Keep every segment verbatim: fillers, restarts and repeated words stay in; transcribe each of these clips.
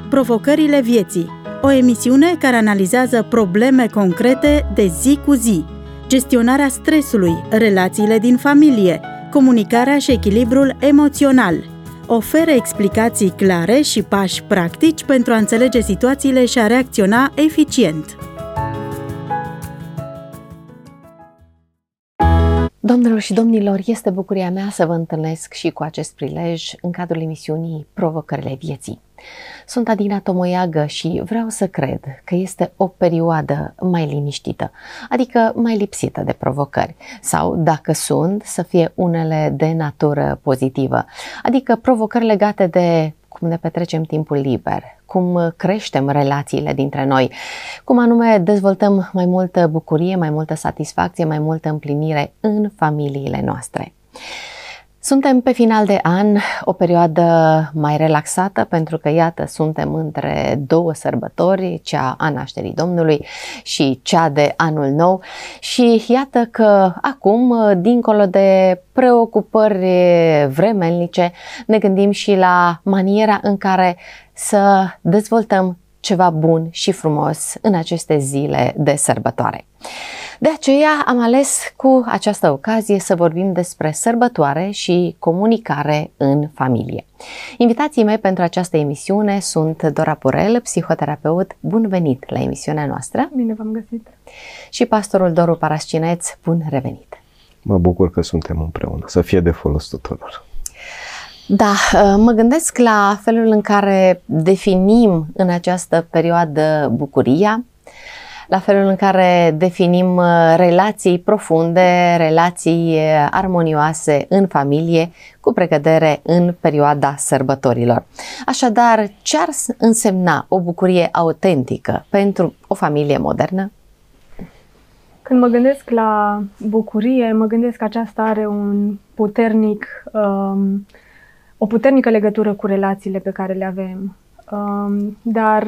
Provocările vieții, o emisiune care analizează probleme concrete de zi cu zi, gestionarea stresului, relațiile din familie, comunicarea și echilibrul emoțional. Oferă explicații clare și pași practici pentru a înțelege situațiile și a reacționa eficient. Doamnelor și domnilor, este bucuria mea să vă întâlnesc și cu acest prilej în cadrul emisiunii Provocările vieții. Sunt Adina Tomoiagă și vreau să cred că este o perioadă mai liniștită, adică mai lipsită de provocări, sau dacă sunt, să fie unele de natură pozitivă, adică provocări legate de cum ne petrecem timpul liber, cum creștem relațiile dintre noi, cum anume dezvoltăm mai multă bucurie, mai multă satisfacție, mai multă împlinire în familiile noastre. Suntem pe final de an, o perioadă mai relaxată, pentru că, iată, suntem între două sărbători, cea a nașterii Domnului și cea de anul nou, și iată că acum, dincolo de preocupări vremelnice, ne gândim și la maniera în care să dezvoltăm ceva bun și frumos în aceste zile de sărbătoare. De aceea am ales cu această ocazie să vorbim despre sărbătoare și comunicare în familie. Invitații mei pentru această emisiune sunt Dora Purel, psihoterapeut. Bun venit la emisiunea noastră! Bine v-am găsit! Și pastorul Doru Parascineț. Bun revenit! Mă bucur că suntem împreună, să fie de folos tuturor. Da, mă gândesc la felul în care definim în această perioadă bucuria, la felul în care definim relații profunde, relații armonioase în familie, cu precădere în perioada sărbătorilor. Așadar, ce ar însemna o bucurie autentică pentru o familie modernă? Când mă gândesc la bucurie, mă gândesc că aceasta are un puternic, um, o puternică legătură cu relațiile pe care le avem. Um, dar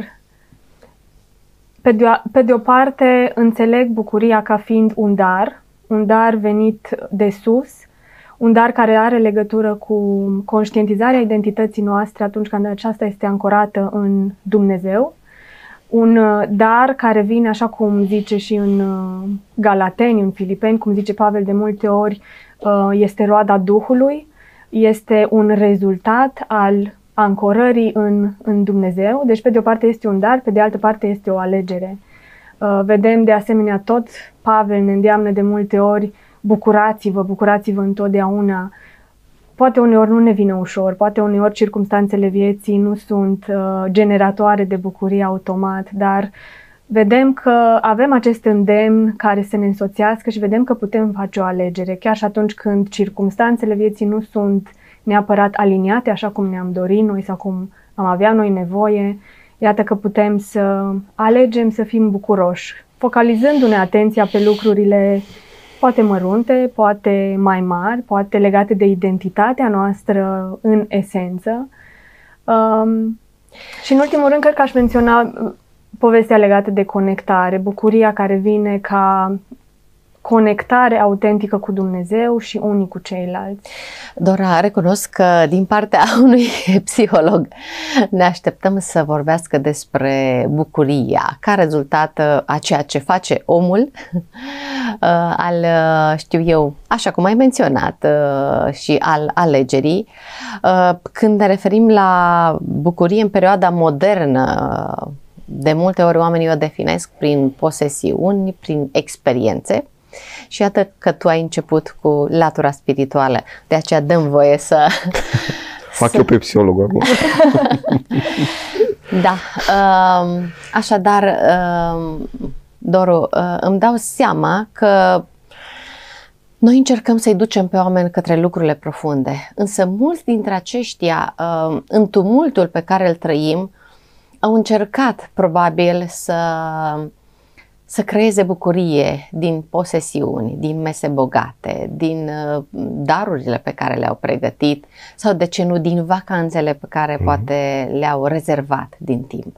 Pe de, o, pe de o parte, înțeleg bucuria ca fiind un dar, un dar venit de sus, un dar care are legătură cu conștientizarea identității noastre atunci când aceasta este ancorată în Dumnezeu, un dar care vine, așa cum zice și în Galateni, în Filipeni, cum zice Pavel de multe ori, este roada Duhului, este un rezultat al ancorării în, în Dumnezeu. Deci pe de o parte este un dar, pe de altă parte este o alegere. Uh, vedem de asemenea tot, Pavel ne îndeamnă de multe ori, bucurați-vă, bucurați-vă întotdeauna. Poate uneori nu ne vine ușor, poate uneori circumstanțele vieții nu sunt uh, generatoare de bucurie automat, dar vedem că avem acest îndemn care să ne însoțească și vedem că putem face o alegere, chiar și atunci când circumstanțele vieții nu sunt neapărat aliniate așa cum ne-am dorit noi sau cum am avea noi nevoie. Iată că putem să alegem să fim bucuroși, focalizându-ne atenția pe lucrurile poate mărunte, poate mai mari, poate legate de identitatea noastră în esență. Um, și în ultimul rând, cred că aș menționa povestea legată de conectare, bucuria care vine ca conectare autentică cu Dumnezeu și unii cu ceilalți. Dora, recunosc că din partea unui psiholog ne așteptăm să vorbească despre bucuria ca rezultat a ceea ce face omul, al, știu eu, așa cum ai menționat, și al alegerii. Când ne referim la bucurie în perioada modernă, de multe ori oamenii o definesc prin posesiuni, prin experiențe. Și iată că tu ai început cu latura spirituală, de aceea dăm voie să... Fac să... eu pe psiholog acum. Da, așadar, Doru, îmi dau seama că noi încercăm să-i ducem pe oameni către lucrurile profunde, însă mulți dintre aceștia, în tumultul pe care îl trăim, au încercat probabil să... să creeze bucurie din posesiuni, din mese bogate, din uh, darurile pe care le-au pregătit sau, de ce nu, din vacanțele pe care mm-hmm. poate le-au rezervat din timp.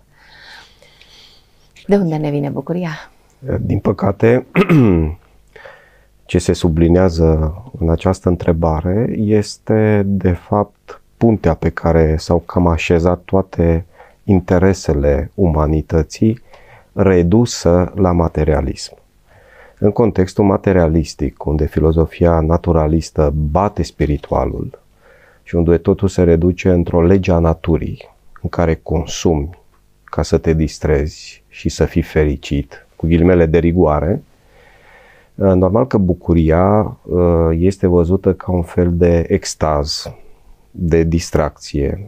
De unde ne vine bucuria? Din păcate, ce se sublinează în această întrebare este, de fapt, puntea pe care s-au cam așezat toate interesele umanității redusă la materialism. În contextul materialistic, unde filozofia naturalistă bate spiritualul și unde totul se reduce într-o lege a naturii, în care consumi ca să te distrezi și să fii fericit, cu ghilimele de rigoare, normal că bucuria este văzută ca un fel de extaz, de distracție,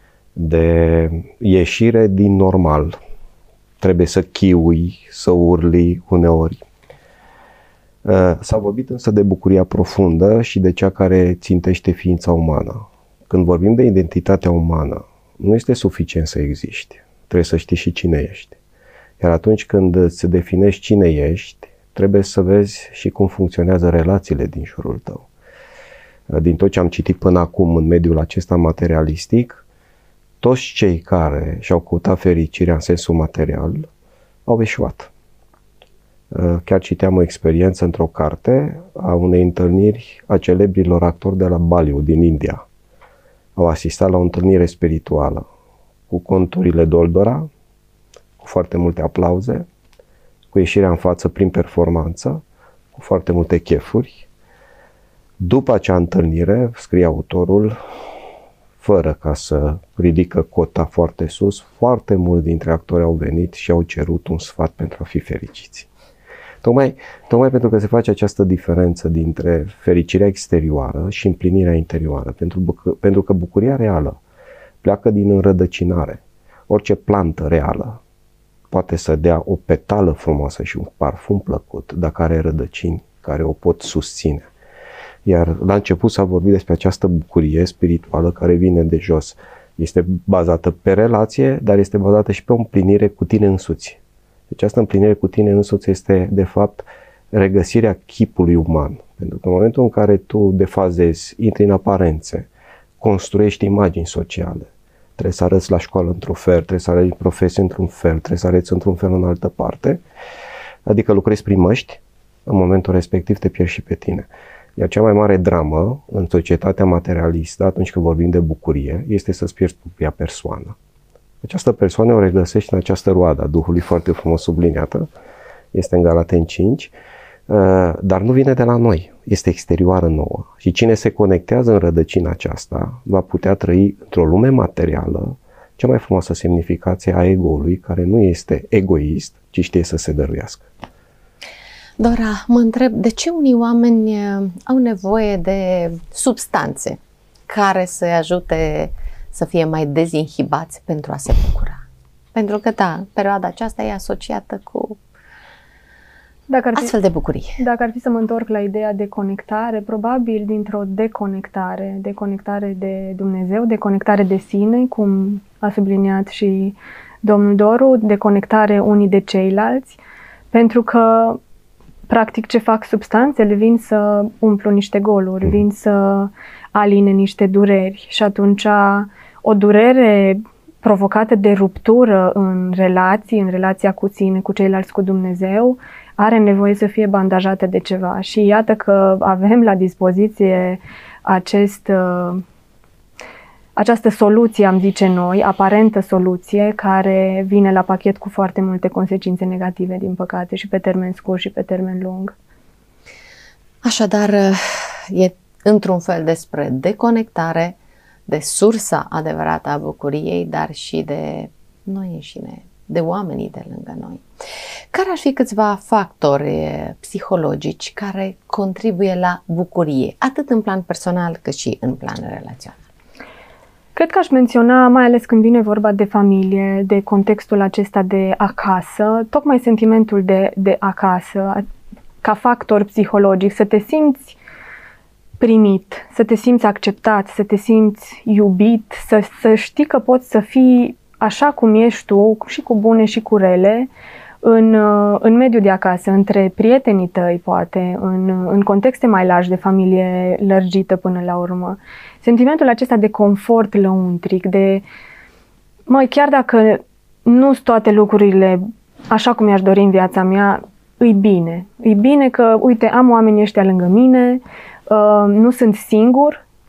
de ieșire din normal. Trebuie să chiui, să urli uneori. S-a vorbit însă de bucuria profundă și de cea care țintește ființa umană. Când vorbim de identitatea umană, nu este suficient să existi. Trebuie să știi și cine ești. Iar atunci când îți definești cine ești, trebuie să vezi și cum funcționează relațiile din jurul tău. Din tot ce am citit până acum în mediul acesta materialistic, toți cei care și-au căutat fericirea în sensul material au eșuat. Chiar citeam o experiență într-o carte a unei întâlniri a celebrilor actori de la Bollywood din India. Au asistat la o întâlnire spirituală cu conturile doldora, cu foarte multe aplauze, cu ieșirea în față prin performanță, cu foarte multe chefuri. După acea întâlnire, scrie autorul, fără ca să ridică cota foarte sus, foarte mulți dintre actori au venit și au cerut un sfat pentru a fi fericiți. Tocmai, tocmai pentru că se face această diferență dintre fericirea exterioară și împlinirea interioară, pentru, pentru că bucuria reală pleacă din înrădăcinare. Orice plantă reală poate să dea o petală frumoasă și un parfum plăcut, dacă are rădăcini care o pot susține. Iar la început s-a vorbit despre această bucurie spirituală care vine de jos. Este bazată pe relație, dar este bazată și pe o împlinire cu tine însuți. Deci această împlinire cu tine însuți este, de fapt, regăsirea chipului uman. Pentru că în momentul în care tu defazezi, intri în aparențe, construiești imagini sociale, trebuie să arăți la școală într-un fel, trebuie să arăți în profesie într-un fel, trebuie să arăți într-un fel în altă parte, adică lucrezi prin măști, în momentul respectiv te pierzi și pe tine. Iar cea mai mare dramă în societatea materialistă, atunci când vorbim de bucurie, este să-ți pierzi propria persoană. Această persoană o regăsești în această roadă a Duhului foarte frumos subliniată, este în Galateni cinci, dar nu vine de la noi, este exterioară nouă. Și cine se conectează în rădăcina aceasta va putea trăi într-o lume materială cea mai frumoasă semnificație a ego-ului, care nu este egoist, ci știe să se dăruiască. Dora, mă întreb, de ce unii oameni au nevoie de substanțe care să-i ajute să fie mai dezinhibați pentru a se bucura? Pentru că, da, perioada aceasta e asociată cu dacă ar fi, astfel de bucurie. Dacă ar fi să mă întorc la ideea de conectare, probabil dintr-o deconectare, deconectare de Dumnezeu, deconectare de sine, cum a subliniat și domnul Doru, deconectare unii de ceilalți, pentru că practic ce fac substanțele vin să umplu niște goluri, vin să aline niște dureri și atunci o durere provocată de ruptură în relații, în relația cu sine, cu ceilalți, cu Dumnezeu, are nevoie să fie bandajată de ceva. Și iată că avem la dispoziție acest, această soluție, am zice noi, aparentă soluție, care vine la pachet cu foarte multe consecințe negative, din păcate, și pe termen scurt și pe termen lung. Așadar, e într-un fel despre deconectare, de sursa adevărată a bucuriei, dar și de noi înșine, de oamenii de lângă noi. Care ar fi câțiva factori psihologici care contribuie la bucurie, atât în plan personal cât și în plan relațional? Cred că aș menționa, mai ales când vine vorba de familie, de contextul acesta de acasă, tocmai sentimentul de, de acasă, ca factor psihologic, să te simți primit, să te simți acceptat, să te simți iubit, să, să știi că poți să fii așa cum ești tu, și cu bune și cu rele, în, în mediul de acasă, între prietenii tăi, poate, în, în contexte mai largi de familie lărgită până la urmă. Sentimentul acesta de confort lăuntric, de, măi, chiar dacă nu sunt toate lucrurile așa cum mi-aș dori în viața mea, îi bine. Îi bine că, uite, am oamenii ăștia lângă mine, uh, nu sunt singur,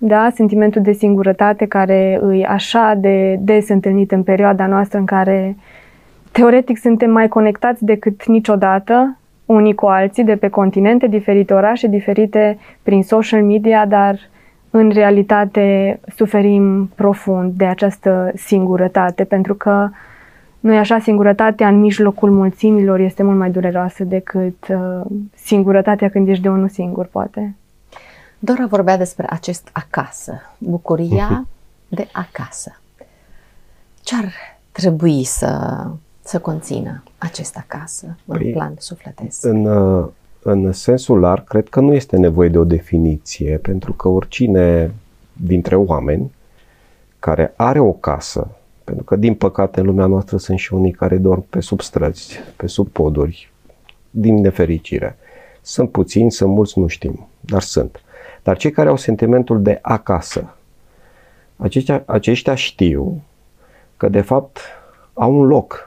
da? Sentimentul de singurătate care e așa de des întâlnit în perioada noastră în care teoretic suntem mai conectați decât niciodată, unii cu alții, de pe continente diferite, orașe diferite, prin social media, dar în realitate suferim profund de această singurătate, pentru că nu-i așa, singurătatea în mijlocul mulțimilor este mult mai dureroasă decât uh, singurătatea când ești de unul singur, poate. Dora vorbea despre acest acasă, bucuria de acasă. Ce-ar trebui să, să conțină acest acasă în păi, plan sufletesc? În, în sensul larg, cred că nu este nevoie de o definiție, pentru că oricine dintre oameni care are o casă, pentru că din păcate în lumea noastră sunt și unii care dorm pe sub străzi, pe sub poduri, din nefericire. Sunt puțini, sunt mulți, nu știm, dar sunt. Dar cei care au sentimentul de acasă, aceștia, aceștia știu că de fapt au un loc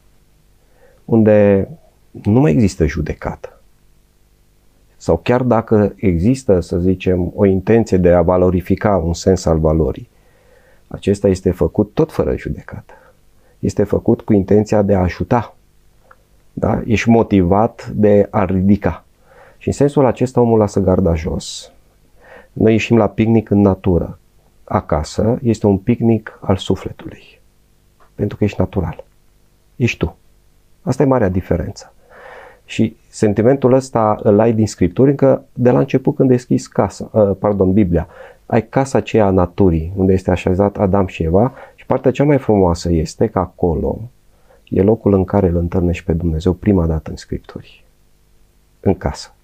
unde nu mai există judecată. Sau chiar dacă există, să zicem, o intenție de a valorifica un sens al valorii, acesta este făcut tot fără judecată. Este făcut cu intenția de a ajuta. Da? Ești motivat de a ridica. Și în sensul acesta omul lasă garda jos. Noi ieșim la picnic în natură. Acasă este un picnic al sufletului. Pentru că ești natural. Ești tu. Asta e marea diferență. Și sentimentul ăsta îl ai din Scripturi încă de la început când deschizi casa, uh, pardon, Biblia. Ai casa aceea a naturii, unde este așezat Adam și Eva, și partea cea mai frumoasă este că acolo e locul în care îl întâlnești pe Dumnezeu prima dată în Scripturi. În casă.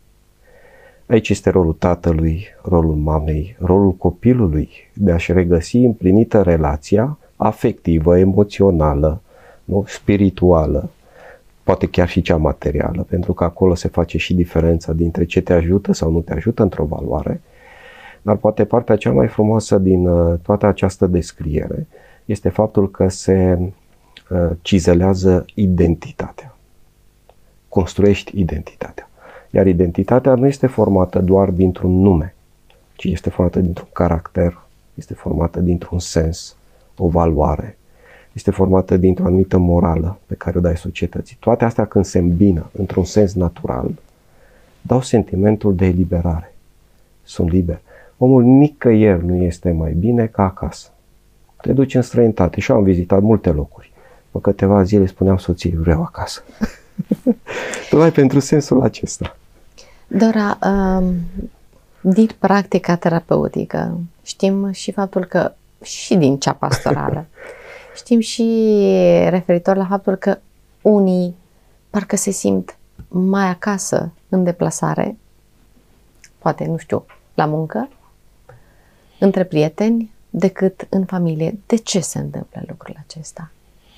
Aici este rolul tatălui, rolul mamei, rolul copilului de a-și regăsi împlinită relația afectivă, emoțională, nu? Spirituală, poate chiar și cea materială, pentru că acolo se face și diferența dintre ce te ajută sau nu te ajută într-o valoare. Dar poate partea cea mai frumoasă din uh, toată această descriere este faptul că se uh, cizelează identitatea. Construiești identitatea. Iar identitatea nu este formată doar dintr-un nume, ci este formată dintr-un caracter, este formată dintr-un sens, o valoare, este formată dintr-o anumită morală pe care o dai societății. Toate astea când se îmbină într-un sens natural, dau sentimentul de eliberare. Sunt liber. Omul nicăieri nu este mai bine ca acasă. Te duci în străinătate și eu am vizitat multe locuri. După câteva zile spuneam soției, vreau acasă. Tocmai pentru sensul acesta. Dora, din practica terapeutică știm și faptul că, și din cea pastorală, știm și referitor la faptul că unii parcă se simt mai acasă în deplasare, poate, nu știu, la muncă, între prieteni, decât în familie. De ce se întâmplă lucrul acesta?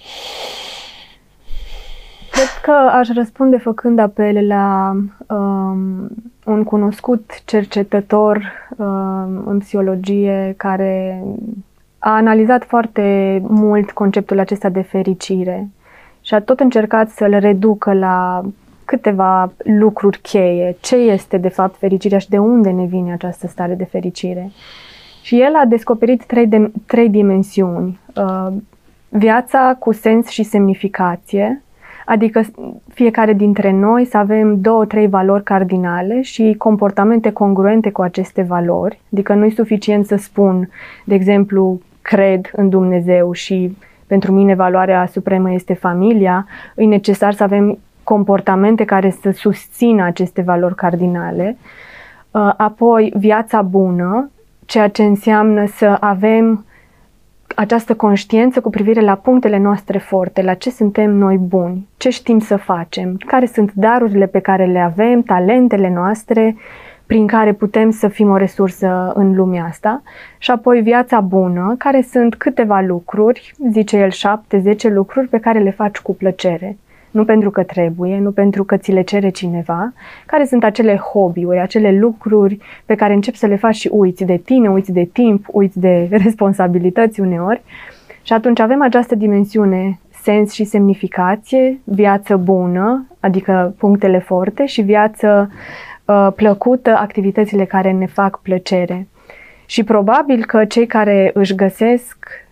Cred că aș răspunde făcând apel la um, un cunoscut cercetător um, în psihologie care a analizat foarte mult conceptul acesta de fericire și a tot încercat să-l reducă la câteva lucruri cheie. Ce este de fapt fericirea și de unde ne vine această stare de fericire? Și el a descoperit trei, de, trei dimensiuni. Uh, viața cu sens și semnificație, adică fiecare dintre noi să avem două, trei valori cardinale și comportamente congruente cu aceste valori. Adică nu e suficient să spun, de exemplu, cred în Dumnezeu și pentru mine valoarea supremă este familia. E necesar să avem comportamente care să susțină aceste valori cardinale. Apoi, viața bună, ceea ce înseamnă să avem această conștiință cu privire la punctele noastre forte, la ce suntem noi buni, ce știm să facem, care sunt darurile pe care le avem, talentele noastre, prin care putem să fim o resursă în lumea asta. Și apoi viața bună, care sunt câteva lucruri, zice el șapte, zece lucruri pe care le faci cu plăcere. Nu pentru că trebuie, nu pentru că ți le cere cineva, care sunt acele hobby-uri, acele lucruri pe care începi să le faci și uiți de tine, uiți de timp, uiți de responsabilități uneori. Și atunci avem această dimensiune sens și semnificație, viață bună, adică punctele forte, și viață uh, plăcută, activitățile care ne fac plăcere. Și probabil că cei care își găsesc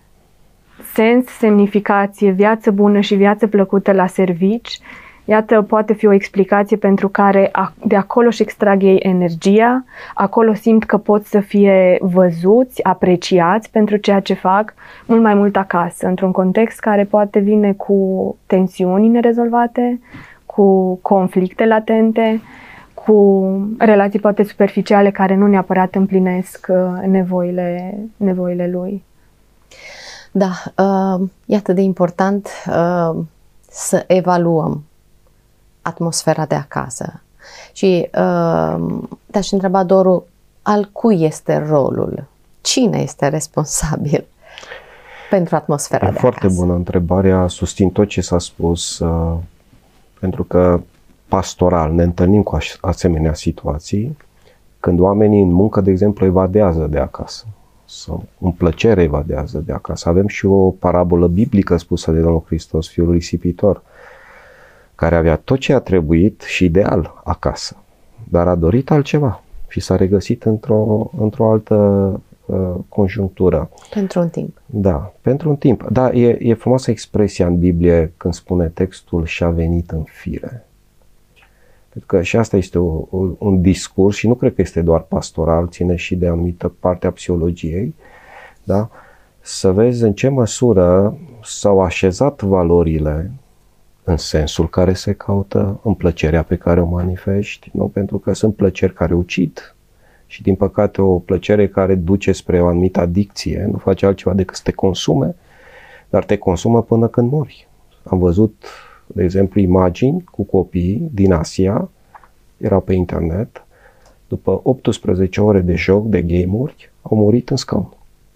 sens, semnificație, viață bună și viață plăcută la servici, iată, poate fi o explicație pentru care de acolo își extrag ei energia, acolo simt că pot să fie văzuți, apreciați pentru ceea ce fac, mult mai mult acasă, într-un context care poate vine cu tensiuni nerezolvate, cu conflicte latente, cu relații poate superficiale care nu neapărat împlinesc nevoile, nevoile lui. Da, uh, e atât de important uh, să evaluăm atmosfera de acasă. Și uh, te-aș întreba, Doru, al cui este rolul? Cine este responsabil pentru atmosfera e de foarte acasă? Bună întrebarea, susțin tot ce s-a spus, uh, pentru că pastoral ne întâlnim cu asemenea situații când oamenii în muncă, de exemplu, evadează de acasă sau în plăcere evadează de acasă. Avem și o parabolă biblică spusă de Domnul Hristos, fiul risipitor, care avea tot ce a trebuit și ideal acasă, dar a dorit altceva și s-a regăsit într-o, într-o altă uh, conjunctură. Pentru un timp. Da, pentru un timp. Da, e, e frumoasă expresia în Biblie când spune textul și-a venit în fire. Pentru că și asta este o, o, un discurs și nu cred că este doar pastoral, ține și de anumită parte a psihologiei, da? Să vezi în ce măsură s-au așezat valorile în sensul care se caută, în plăcerea pe care o manifesti, nu? Pentru că sunt plăceri care ucid și din păcate o plăcere care duce spre o anumită adicție, nu face altceva decât să te consume, dar te consumă până când mori. Am văzut, de exemplu, imagini cu copii din Asia, erau pe internet, după optsprezece ore de joc, de game-uri, au murit în scaun.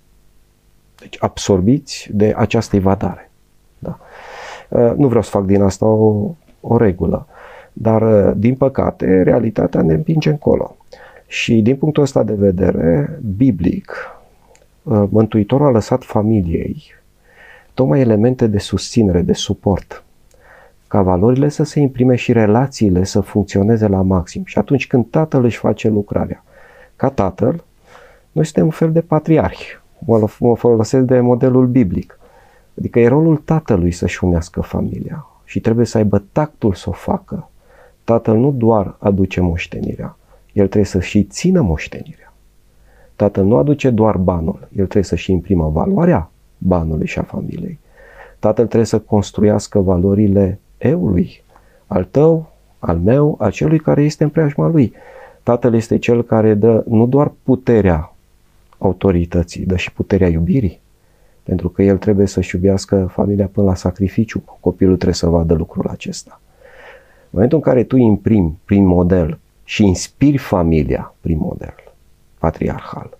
Deci absorbiți de această evadare. Da. Nu vreau să fac din asta o, o regulă, dar din păcate realitatea ne împinge încolo. Și din punctul ăsta de vedere, biblic, Mântuitorul a lăsat familiei tocmai elemente de susținere, de suport, ca valorile să se imprime și relațiile să funcționeze la maxim. Și atunci când tatăl își face lucrarea, ca tatăl, noi suntem un fel de patriarhi. Mă folosesc de modelul biblic. Adică e rolul tatălui să-și unească familia și trebuie să aibă tactul să o facă. Tatăl nu doar aduce moștenirea, el trebuie să și țină moștenirea. Tatăl nu aduce doar banul, el trebuie să și imprimă valoarea banului și a familiei. Tatăl trebuie să construiască valorile eului, al tău, al meu, al celui care este în preajma lui. Tatăl este cel care dă nu doar puterea autorității, dă și puterea iubirii. Pentru că el trebuie să-și iubească familia până la sacrificiu. Copilul trebuie să vadă lucrul acesta. În momentul în care tu imprimi prin model și inspiri familia prin model patriarhal.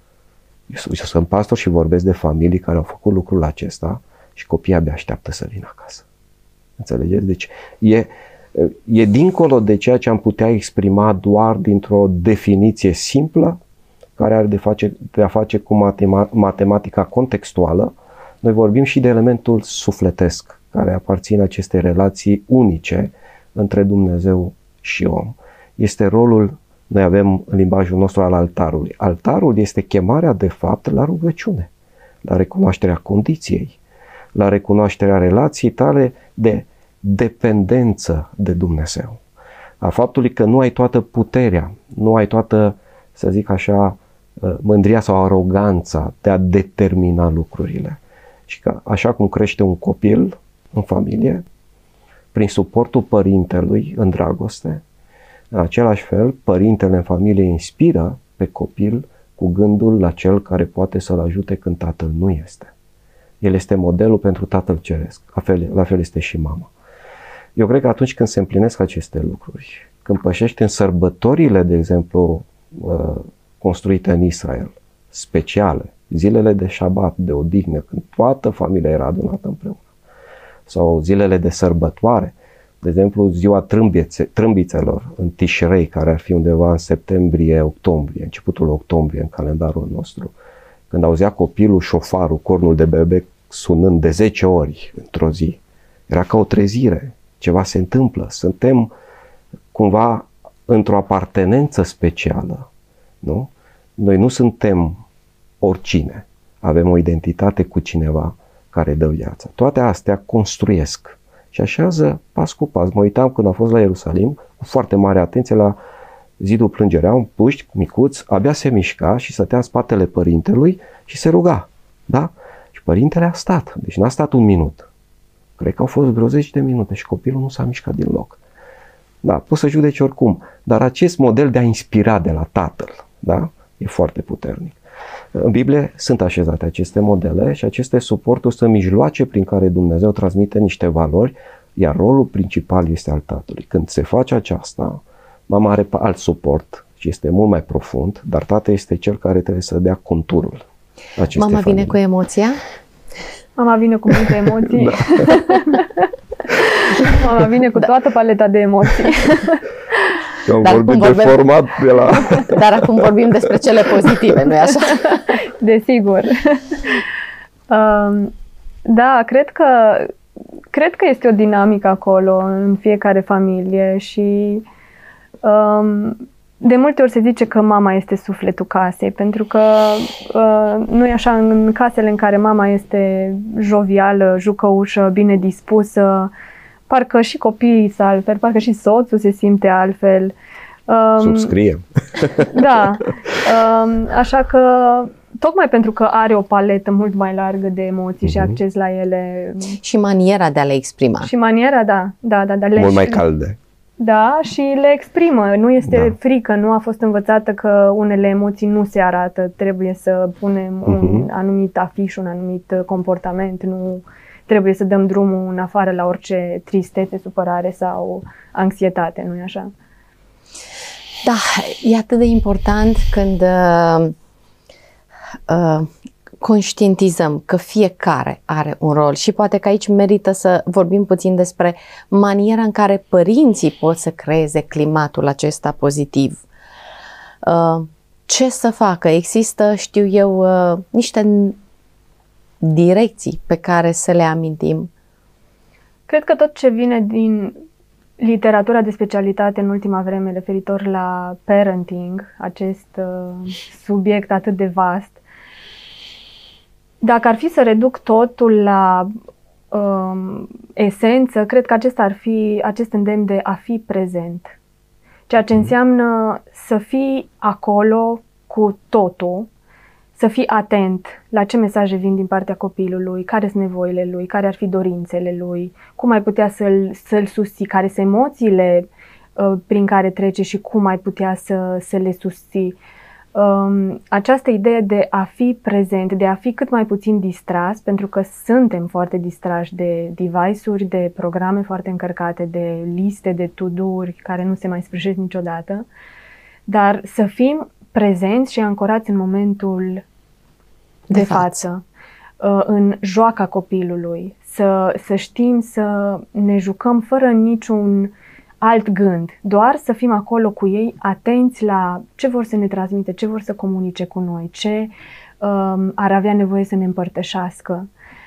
Eu sunt pastor și vorbesc de familii care au făcut lucrul acesta și copiii abia așteaptă să vină acasă. Înțelegeți? Deci e, e dincolo de ceea ce am putea exprima doar dintr-o definiție simplă care are de, face, de a face cu matema, matematica contextuală. Noi vorbim și de elementul sufletesc care aparține acestei relații unice între Dumnezeu și om. Este rolul, noi avem în limbajul nostru, al altarului. Altarul este chemarea de fapt la rugăciune, la recunoașterea condiției, la recunoașterea relației tale de dependență de Dumnezeu. A faptului că nu ai toată puterea, nu ai toată, să zic așa, mândria sau aroganța de a determina lucrurile. Și că așa cum crește un copil în familie, prin suportul părintelui în dragoste, în același fel, părintele în familie inspiră pe copil cu gândul la cel care poate să-l ajute când tatăl nu este. El este modelul pentru tatăl ceresc. La fel, la fel este și mama. Eu cred că atunci când se împlinesc aceste lucruri, când pășești în sărbătorile, de exemplu, construite în Israel, speciale, zilele de șabat, de odihnă, când toată familia era adunată împreună, sau zilele de sărbătoare, de exemplu, ziua trâmbițelor în Tishrei, care ar fi undeva în septembrie-octombrie, începutul octombrie în calendarul nostru, când auzea copilul șofarul, cornul de bebe sunând de zece ori într-o zi, era ca o trezire, ceva se întâmplă, suntem cumva într-o apartenență specială, nu? Noi nu suntem oricine. Avem o identitate cu cineva care dă viața. Toate astea construiesc și așează pas cu pas. Mă uitam când am fost la Ierusalim cu foarte mare atenție la zidul plângerea, un puști micuț, abia se mișca și stătea în spatele părintelui și se ruga. Da? Și părintele a stat. Deci n-a stat un minut. Cred că au fost vreo zece de minute și copilul nu s-a mișcat din loc. Da, poți să judeci oricum, dar acest model de a inspira de la tatăl, da, e foarte puternic. În Biblie sunt așezate aceste modele și aceste suporturi sunt mijloace prin care Dumnezeu transmite niște valori, iar rolul principal este al tatălui. Când se face aceasta, mama are alt suport și este mult mai profund, dar tatăl este cel care trebuie să dea conturul acestei Mama familii. vine cu emoția? Mama vine cu multe emoții. Da. Mama vine cu toată paleta de emoții. Eu am Dar vorbit de vorbim... format de la... Dar acum vorbim despre cele pozitive, nu-i așa? Desigur. Um, da, cred că, cred că este o dinamică acolo în fiecare familie și um, de multe ori se zice că mama este sufletul casei, pentru că uh, nu e așa în casele în care mama este jovială, jucăușă, bine dispusă, parcă și copiii sunt altfel, parcă și soțul se simte altfel. Um, Subscriem. Da, um, așa că tocmai pentru că are o paletă mult mai largă de emoții uh-huh. și acces la ele. Și maniera de a le exprima. Și maniera, da, da, da, da le Mult mai calde. Da, și le exprimă. Nu este Da. frică, nu a fost învățată că unele emoții nu se arată. Trebuie să punem uh-huh. un anumit afiș, un anumit comportament. Nu trebuie să dăm drumul în afară la orice tristețe, supărare sau anxietate, nu-i așa? Da, e atât de important când uh, uh, conștientizăm că fiecare are un rol și poate că aici merită să vorbim puțin despre maniera în care părinții pot să creeze climatul acesta pozitiv. Uh, ce să facă? Există, știu eu, uh, niște direcții pe care să le amintim? Cred că tot ce vine din literatura de specialitate în ultima vreme referitor la parenting, acest uh, subiect atât de vast, dacă ar fi să reduc totul la um, esență, cred că acesta ar fi acest îndemn de a fi prezent. Ceea ce înseamnă să fii acolo cu totul, să fii atent la ce mesaje vin din partea copilului, care sunt nevoile lui, care ar fi dorințele lui, cum ai putea să-l, să-l susții, care sunt emoțiile uh, prin care trece și cum ai putea să, să le susții. Um, această idee de a fi prezent, de a fi cât mai puțin distras, pentru că suntem foarte distrași de device-uri, de programe foarte încărcate, de liste de to-do-uri care nu se mai sfârșesc niciodată, dar să fim prezenți și ancorați în momentul de, de față, față, în joaca copilului, să, să știm să ne jucăm fără niciun alt gând, doar să fim acolo cu ei, atenți la ce vor să ne transmite, ce vor să comunice cu noi, ce um, ar avea nevoie să ne împărtășească.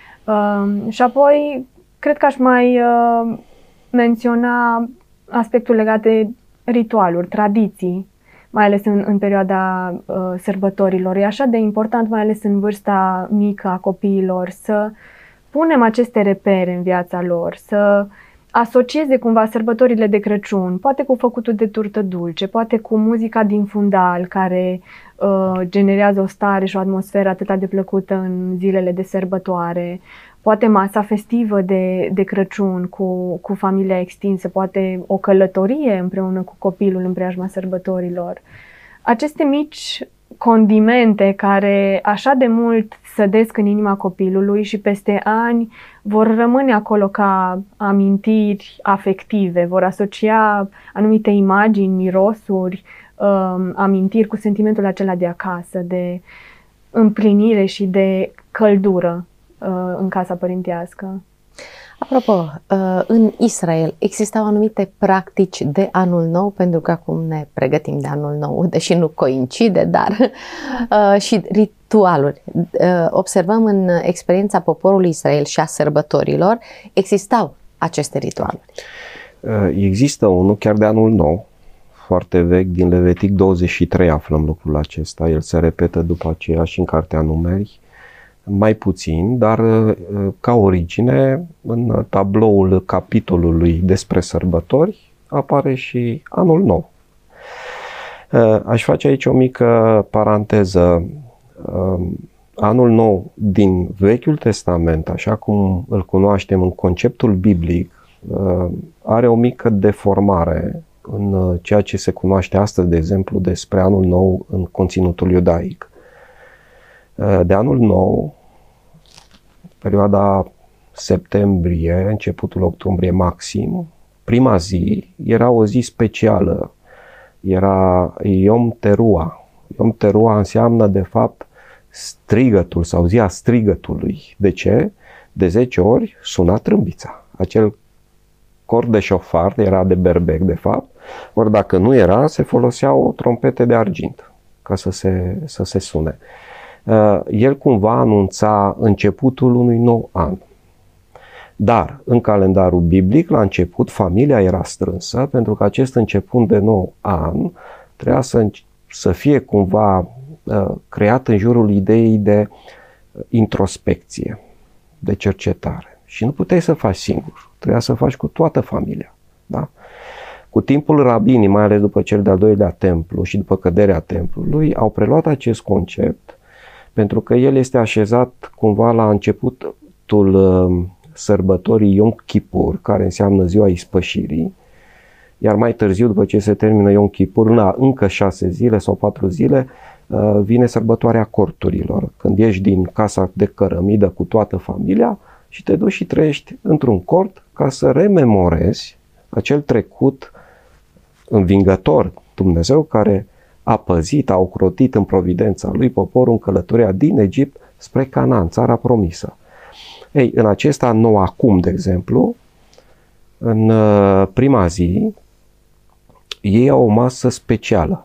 Um, și apoi, cred că aș mai uh, menționa aspectul legat de ritualuri, tradiții, mai ales în, în perioada uh, sărbătorilor. E așa de important, mai ales în vârsta mică a copiilor, să punem aceste repere în viața lor, să asocieze cumva sărbătorile de Crăciun, poate cu făcutul de turtă dulce, poate cu muzica din fundal, care uh, generează o stare și o atmosferă atât de plăcută în zilele de sărbătoare, poate masa festivă de, de Crăciun cu, cu familia extinsă, poate o călătorie împreună cu copilul în preajma sărbătorilor. Aceste mici condimente care așa de mult sădesc în inima copilului și peste ani vor rămâne acolo ca amintiri afective, vor asocia anumite imagini, mirosuri, um, amintiri cu sentimentul acela de acasă, de împlinire și de căldură uh, în casa părintească. Apropo, în Israel existau anumite practici de anul nou, pentru că acum ne pregătim de anul nou, deși nu coincide, dar și ritualuri. Observăm în experiența poporului Israel și a sărbătorilor, existau aceste ritualuri. Există unul chiar de anul nou, foarte vechi, din Levitic douăzeci și trei aflăm lucrul acesta, el se repetă după aceea și în Cartea Numeri, mai puțin, dar ca origine, în tabloul capitolului despre sărbători, apare și Anul Nou. Aș face aici o mică paranteză. Anul Nou din Vechiul Testament, așa cum îl cunoaștem în conceptul biblic, are o mică deformare în ceea ce se cunoaște astăzi, de exemplu, despre Anul Nou în conținutul iudaic. De Anul Nou, perioada septembrie, începutul octombrie maxim, prima zi era o zi specială, era Yom Teruah. Yom Teruah înseamnă, de fapt, strigătul sau ziua strigătului. De ce? De zece ori suna trâmbița. Acel cor de șofar era de berbec, de fapt, ori dacă nu era, se folosea o trompetă de argint ca să se, să se sune. El cumva anunța începutul unui nou an. Dar în calendarul biblic, la început, familia era strânsă, pentru că acest început de nou an trebuia să, să fie cumva uh, creat în jurul ideii de introspecție, de cercetare. Și nu puteai să faci singur, trebuia să faci cu toată familia. Da? Cu timpul rabinii, mai ales după cel de-al doilea templu și după căderea templului, au preluat acest concept, pentru că el este așezat cumva la începutul uh, sărbătorii Yom Kippur, care înseamnă ziua ispășirii, iar mai târziu, după ce se termină Yom Kippur, la încă șase zile sau patru zile, vine sărbătoarea corturilor, când ieși din casa de cărămidă cu toată familia și te duci și trăiești într-un cort ca să rememorezi acel trecut învingător, Dumnezeu care a păzit, a ocrotit în providența lui poporul în călătoria din Egipt spre Canaan, țara promisă. Ei, în acest an nou acum, de exemplu, în prima zi, ei au o masă specială.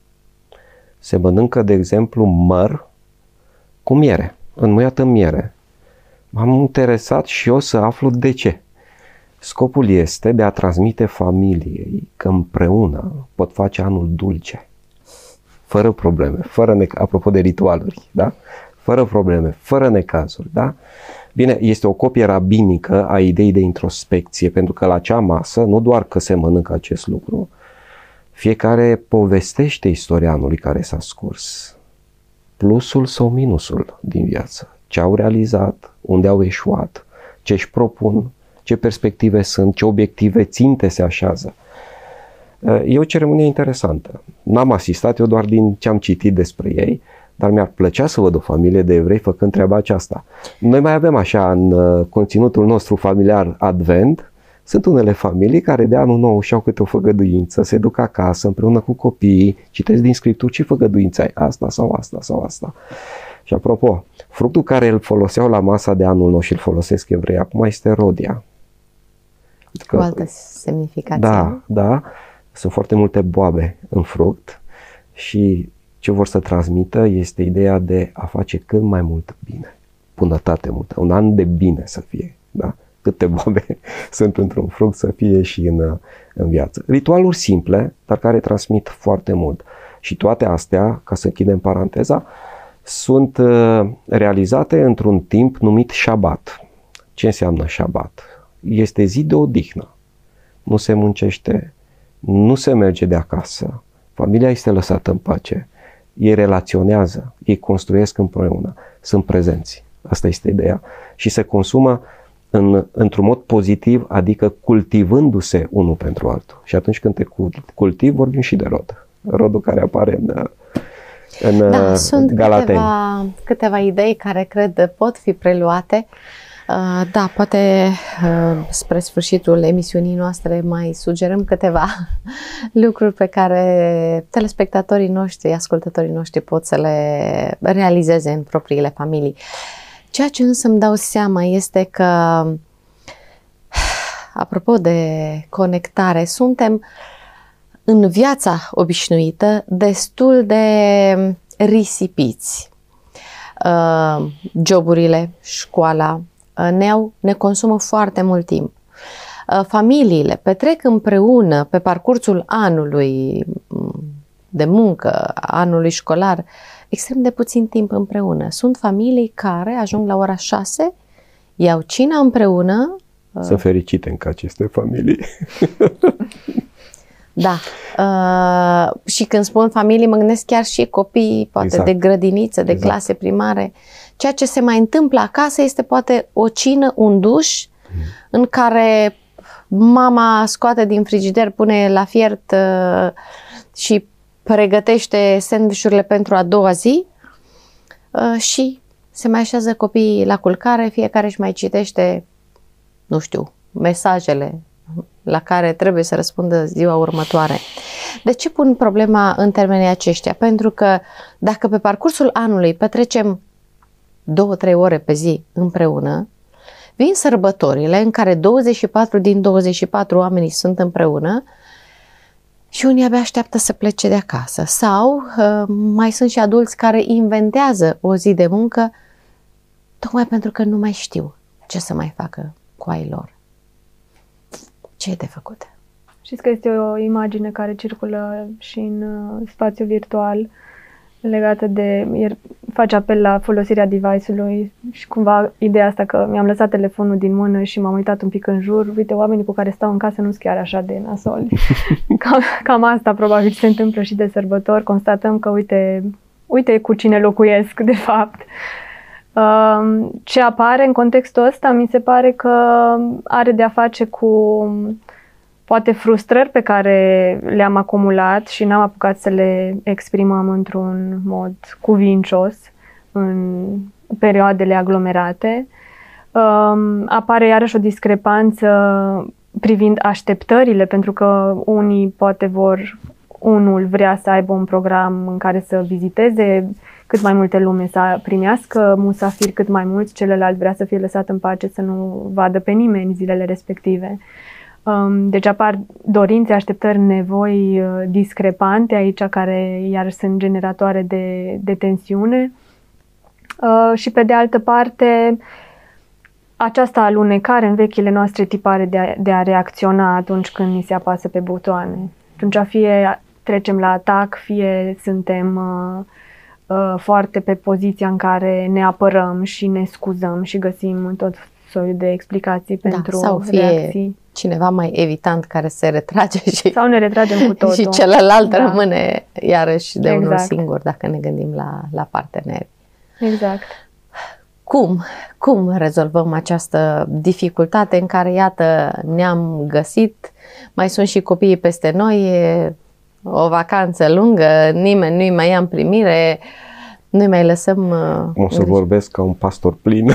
Se mănâncă, de exemplu, măr cu miere, înmuiat în miere. M-am interesat și eu să aflu de ce. Scopul este de a transmite familiei că împreună pot face anul dulce, fără probleme, fără ne- apropo de ritualuri, da? Fără probleme, fără necazuri, da? Bine, este o copie rabinică a ideii de introspecție, pentru că la acea masă, nu doar că se mănâncă acest lucru, fiecare povestește istoria anului care s-a scurs, plusul sau minusul din viață, ce au realizat, unde au eșuat, ce își propun, ce perspective sunt, ce obiective ținte se așează. E o ceremonie interesantă. N-am asistat eu doar din ce am citit despre ei, dar mi-ar plăcea să văd o familie de evrei făcând treaba aceasta. Noi mai avem așa în conținutul nostru familiar Advent, sunt unele familii care de anul nou și-au câte o făgăduință, se duc acasă împreună cu copiii, citesc din Scripturi ce făgăduință ai, asta sau asta sau asta. Și apropo, fructul care îl foloseau la masa de anul nou și îl folosesc evrei acum este rodia. Cu altă semnificație. Da, da, sunt foarte multe boabe în fruct și ce vor să transmită este ideea de a face cât mai mult bine, bunătate multă, un an de bine să fie, da? Câte boabe sunt într-un fruct să fie și în, în viață. Ritualuri simple, dar care transmit foarte mult. Și toate astea, ca să închidem paranteza, sunt realizate într-un timp numit Shabbat. Ce înseamnă Shabbat? Este zi de odihnă. Nu se muncește, nu se merge de acasă, familia este lăsată în pace, ei relaționează, ei construiesc împreună, sunt prezenți. Asta este ideea. Și se consumă în, într-un mod pozitiv, adică cultivându-se unul pentru altul. Și atunci când te cultivi, vorbim și de rod. Rodul care apare în, în da, sunt Galateni. Câteva, câteva idei care cred pot fi preluate. Da, poate spre sfârșitul emisiunii noastre mai sugerăm câteva lucruri pe care telespectatorii noștri, ascultătorii noștri pot să le realizeze în propriile familii. Ceea ce însă îmi dau seama este că, apropo de conectare, suntem în viața obișnuită destul de risipiți. Joburile, școala, ne, ne consumă foarte mult timp. familiile petrec împreună pe parcursul anului de muncă, anului școlar, extrem de puțin timp împreună. Sunt familii care ajung la ora șase, iau cina împreună. Să fericite încă aceste familii. Da. Uh, și când spun familii, mă gândesc chiar și copii, poate exact. de grădiniță, de exact. clase primare. Ceea ce se mai întâmplă acasă este poate o cină, un duș, mm. în care mama scoate din frigider, pune la fiert uh, și pregătește sandvișurile pentru a doua zi uh, și se mai așează copiii la culcare, fiecare își mai citește, nu știu, mesajele la care trebuie să răspundă ziua următoare. De ce pun problema în termenii aceștia? Pentru că dacă pe parcursul anului petrecem două, trei ore pe zi împreună, vin sărbătorile în care douăzeci și patru din douăzeci și patru oamenii sunt împreună și unii abia așteaptă să plece de acasă. Sau uh, mai sunt și adulți care inventează o zi de muncă tocmai pentru că nu mai știu ce să mai facă cu ai lor. Ce e de făcut? Știți că este o imagine care circulă și în uh, spațiu virtual legată de, face apel la folosirea device-ului și cumva ideea asta că mi-am lăsat telefonul din mână și m-am uitat un pic în jur, uite, oamenii cu care stau în casă nu sunt chiar așa de nasoli. Cam, cam asta probabil se întâmplă și de sărbători, constatăm că uite, uite cu cine locuiesc de fapt. Uh, ce apare în contextul ăsta mi se pare că are de-a face cu poate frustrări pe care le-am acumulat și n-am apucat să le exprimăm într-un mod cuvincios în perioadele aglomerate. Um, apare iarăși o discrepanță privind așteptările, pentru că unii poate vor, unul vrea să aibă un program în care să viziteze cât mai multe lume, să primească musafiri cât mai mulți, celălalt vrea să fie lăsat în pace, să nu vadă pe nimeni zilele respective. Deci apar dorințe, așteptări, nevoi discrepante aici, care iar sunt generatoare de, de tensiune. Și pe de altă parte, această alunecare în vechile noastre tipare de a, de a reacționa atunci când ni se apasă pe butoane. Atunci fie trecem la atac, fie suntem uh, uh, foarte pe poziția în care ne apărăm și ne scuzăm și găsim tot soiul de explicații da, pentru sau fie reacții. Cineva mai evitant care se retrage și, sau ne retragem cu totul. Și celălalt da. rămâne iarăși de exact. unul singur dacă ne gândim la, la parteneri. Exact. Cum? Cum rezolvăm această dificultate în care, iată, ne-am găsit, mai sunt și copiii peste noi, e o vacanță lungă, nimeni nu-i mai ia în primire, nu-i mai lăsăm... O să vorbesc ca un pastor plin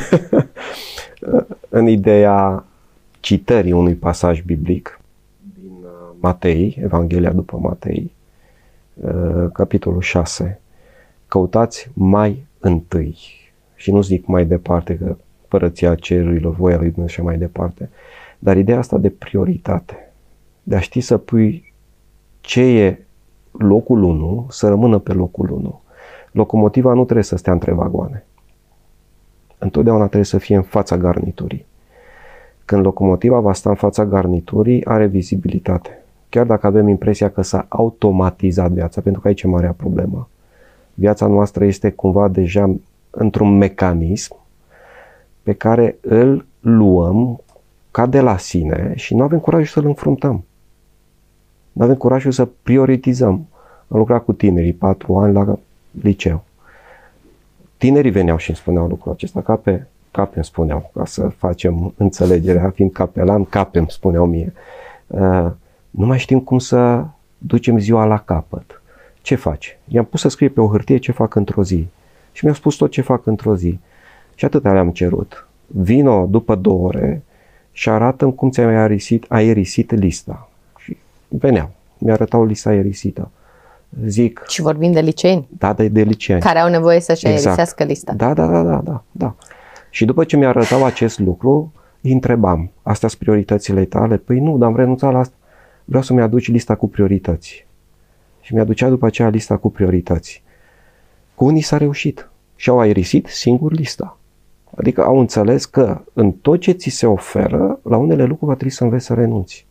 în ideea citării unui pasaj biblic din Matei, Evanghelia după Matei, capitolul șase. Căutați mai întâi. Și nu zic mai departe, că Împărăția Cerurilor, voia lui Dumnezeu și mai departe. Dar ideea asta de prioritate, de a ști să pui ce e locul unu, să rămână pe locul unu. Locomotiva nu trebuie să stea între vagoane. Întotdeauna trebuie să fie în fața garniturii. Când locomotiva va sta în fața garniturii, are vizibilitate. Chiar dacă avem impresia că s-a automatizat viața, pentru că aici e marea problemă. Viața noastră este cumva deja într-un mecanism pe care îl luăm ca de la sine și nu avem curajul să-l înfruntăm. Nu avem curajul să prioritizăm. Am lucrat cu tinerii patru ani la liceu. Tinerii veneau și îmi spuneau lucrul acesta, ca pe cape îmi spuneau, ca să facem înțelegerea, fiind capelan, cape îmi spuneau mie. Uh, nu mai știm cum să ducem ziua la capăt. Ce faci? I-am pus să scrie pe o hârtie ce fac într-o zi. Și mi-au spus tot ce fac într-o zi. Și atâta le-am cerut. Vino după două ore și arată-mi cum ți-ai aerisit, aerisit lista. Și veneau. Mi-arătau lista aerisită. Zic... Și vorbim de liceeni? Da, de, de liceeni. Care au nevoie să-și exact. aerisească lista. Da, da, da, da, da, da. Și după ce mi-arătau acest lucru, îi întrebam, astea sunt prioritățile tale? Păi nu, dar am renunțat la asta. Vreau să-mi aduci lista cu priorități. Și mi-aducea după aceea lista cu priorități. Cu unii s-a reușit și au aerisit singur lista. Adică au înțeles că în tot ce ți se oferă, la unele lucruri va trebui să înveți să renunți.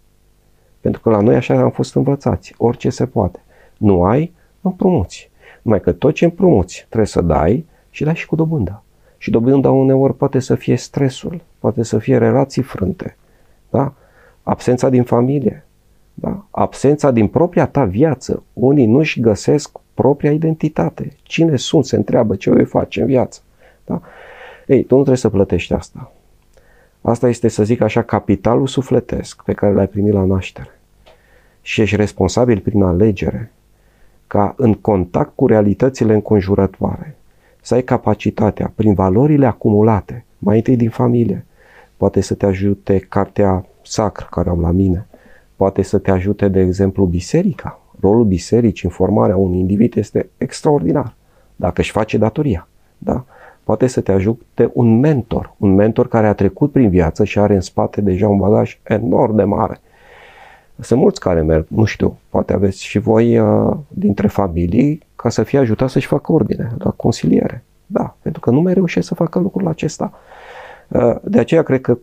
Pentru că la noi așa am fost învățați, orice se poate. Nu ai, împrumuți. Numai că tot ce împrumuți trebuie să dai și dai și cu dobândă. Și dobânda uneori poate să fie stresul, poate să fie relații frânte, da? Absența din familie, da? Absența din propria ta viață. Unii nu-și găsesc propria identitate. Cine sunt? Se întreabă ce voi face în viață. Da? Ei, tu nu trebuie să plătești asta. Asta este, să zic așa, capitalul sufletesc pe care l-ai primit la naștere. Și ești responsabil prin alegere ca în contact cu realitățile înconjurătoare să ai capacitatea, prin valorile acumulate, mai întâi din familie, poate să te ajute cartea sacră care am la mine, poate să te ajute, de exemplu, biserica. Rolul bisericii în formarea unui individ este extraordinar, dacă își face datoria. Da? Poate să te ajute un mentor, un mentor care a trecut prin viață și are în spate deja un bagaj enorm de mare. Sunt mulți care merg, nu știu, poate aveți și voi uh, dintre familii ca să fie ajutat să-și facă ordine la consiliere. Da, pentru că nu mai reușesc să facă lucrul acesta. Uh, de aceea cred că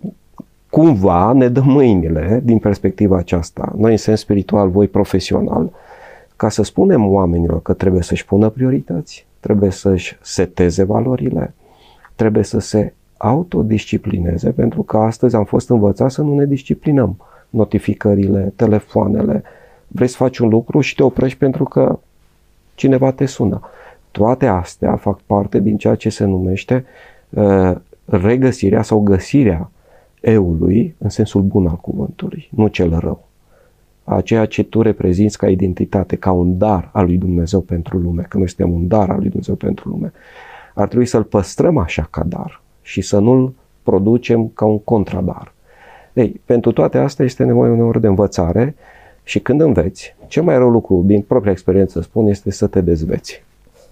cumva ne dăm mâinile din perspectiva aceasta, noi în sens spiritual, voi profesional, ca să spunem oamenilor că trebuie să-și pună priorități, trebuie să-și seteze valorile, trebuie să se autodisciplineze, pentru că astăzi am fost învățați să nu ne disciplinăm. Notificările, telefoanele, vrei să faci un lucru și te oprești pentru că cineva te sună. Toate astea fac parte din ceea ce se numește uh, regăsirea sau găsirea eului în sensul bun al cuvântului, nu cel rău. A ceea ce tu reprezinți ca identitate, ca un dar al lui Dumnezeu pentru lume, că noi suntem un dar al lui Dumnezeu pentru lume, ar trebui să-l păstrăm așa ca dar și să nu-l producem ca un contradar. Ei, pentru toate astea este nevoie uneori de învățare și când înveți, cel mai rău lucru, din propria experiență spun, este să te dezveți.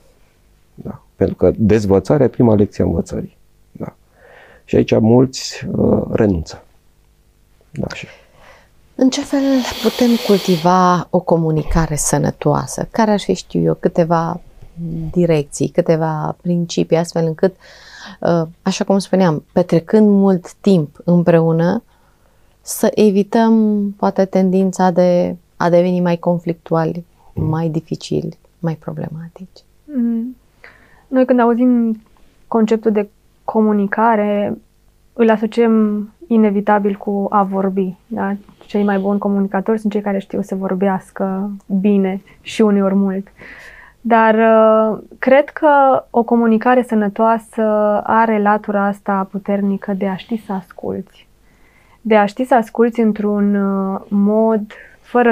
Da. Pentru că dezvățarea e prima lecție a învățării. Da. Și aici mulți uh, renunță. Da, și... În ce fel putem cultiva o comunicare sănătoasă? Care ar fi, știu eu, câteva direcții, câteva principii, astfel încât, uh, așa cum spuneam, petrecând mult timp împreună, să evităm poate tendința de a deveni mai conflictuali, mm. mai dificili, mai problematici. Mm. Noi când auzim conceptul de comunicare, îl asociem inevitabil cu a vorbi. Da? Cei mai buni comunicatori sunt cei care știu să vorbească bine și uneori mult. Dar uh, cred că o comunicare sănătoasă are latura asta puternică de a ști să asculți. De a ști să asculți într-un uh, mod fără